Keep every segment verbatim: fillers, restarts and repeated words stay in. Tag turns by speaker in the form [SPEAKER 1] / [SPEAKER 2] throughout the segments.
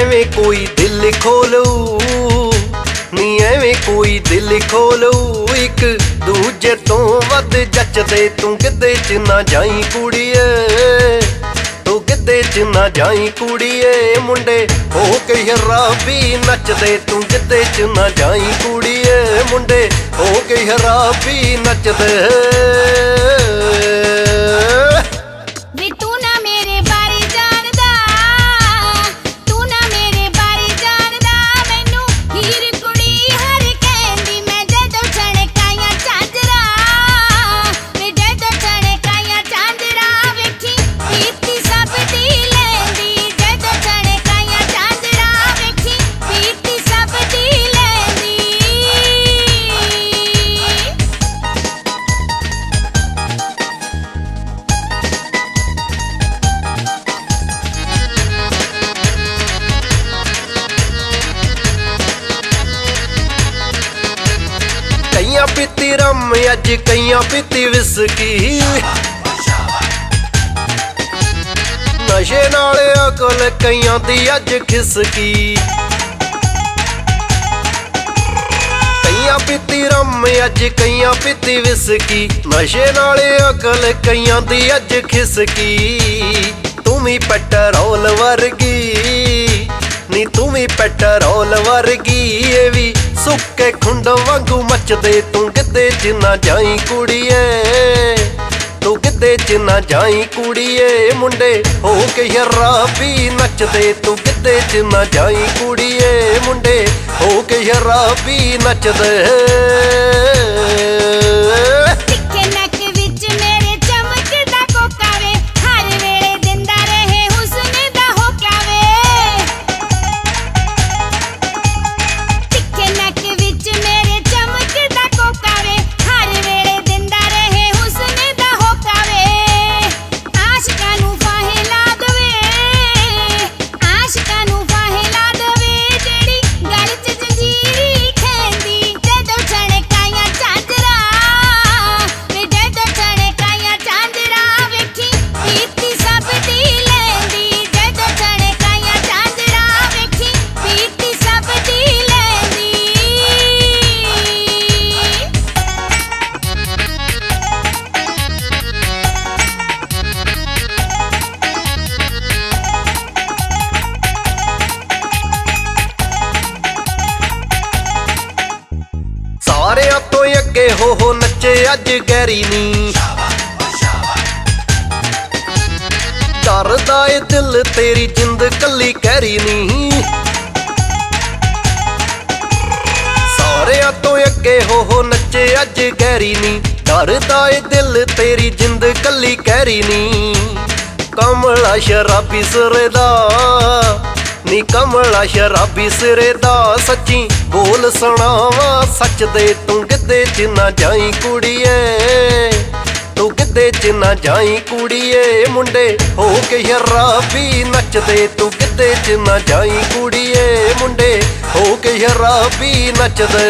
[SPEAKER 1] ਐਵੇਂ ਕੋਈ ਦਿਲ ਖੋਲੂ ਨੀ ਐਵੇਂ ਕੋਈ ਦਿਲ ਖੋਲੂ ਇੱਕ ਦੂਜੇ ਤੋਂ ਵੱਧ ਜੱਚਦੇ ਤੂੰ ਗਿੱਧੇ ਚ ਨਾ ਜਾਈ ਕੁੜੀਏ ਤੂੰ ਗਿੱਧੇ ਚ ਨਾ ਜਾਈ ਕੁੜੀਏ ਮੁੰਡੇ ਹੋ ਕੇ ਹਰਾਬੀ ਨੱਚਦੇ ਤੂੰ ਗਿੱਧੇ ਚ ਨਾ ਜਾਈ ਕੁੜੀਏ ਮੁੰਡੇ ਹੋ ਕੇ ਹਰਾਬੀ ਨੱਚਦੇ कईयां पीती रम अज कईयां पीती विस्की नशे नाले अकल कईयां दी अज खिसकी कईयां पीती रम अज कईयां पीती विस्की नशे नाले अकल कईयां दी अज खिसकी तू भी पेट्रोल वर्गी नी तू भी पेट्रोल वर्गी ये भी सुके खुंड वांगू मचदे तू गिद्धे च ना जाई कुड़िए तू गिद्धे च ना जाई कुड़िए मुंडे हो के हराबी नचदे तू गिद्धे च ना जाई कुड़िए मुंडे हो के हराबी नचदे सारियां तो अगे हो हो नचे अज गैरी नी डरदा ए दिल तेरी जिंद कली कैरी नी सारियां तो अगे हो हो नचे अज गैरी नी डरदा ए दिल तेरी जिंद कली कैरी नी कमला शराबी सिरे दा नी कमला शराबी सिरे दा सच्ची बोल सुनावा सच दे तू गिद्धे च ना जाई कुड़िए तू गिद्धे च ना जाई कुड़िए मुंडे हो के हराबी नचदे तू गिद्धे च ना जाई कुड़िए मुंडे हो के हराबी नचदे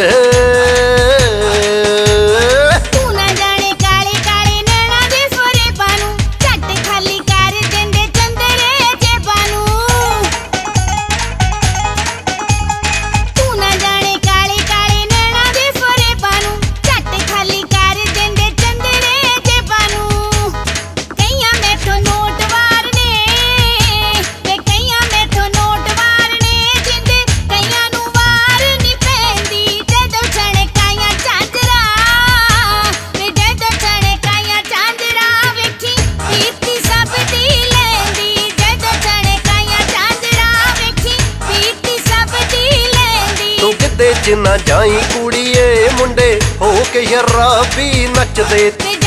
[SPEAKER 1] च ना जाई कुड़िए मुंडे हो के हराबी नचदे।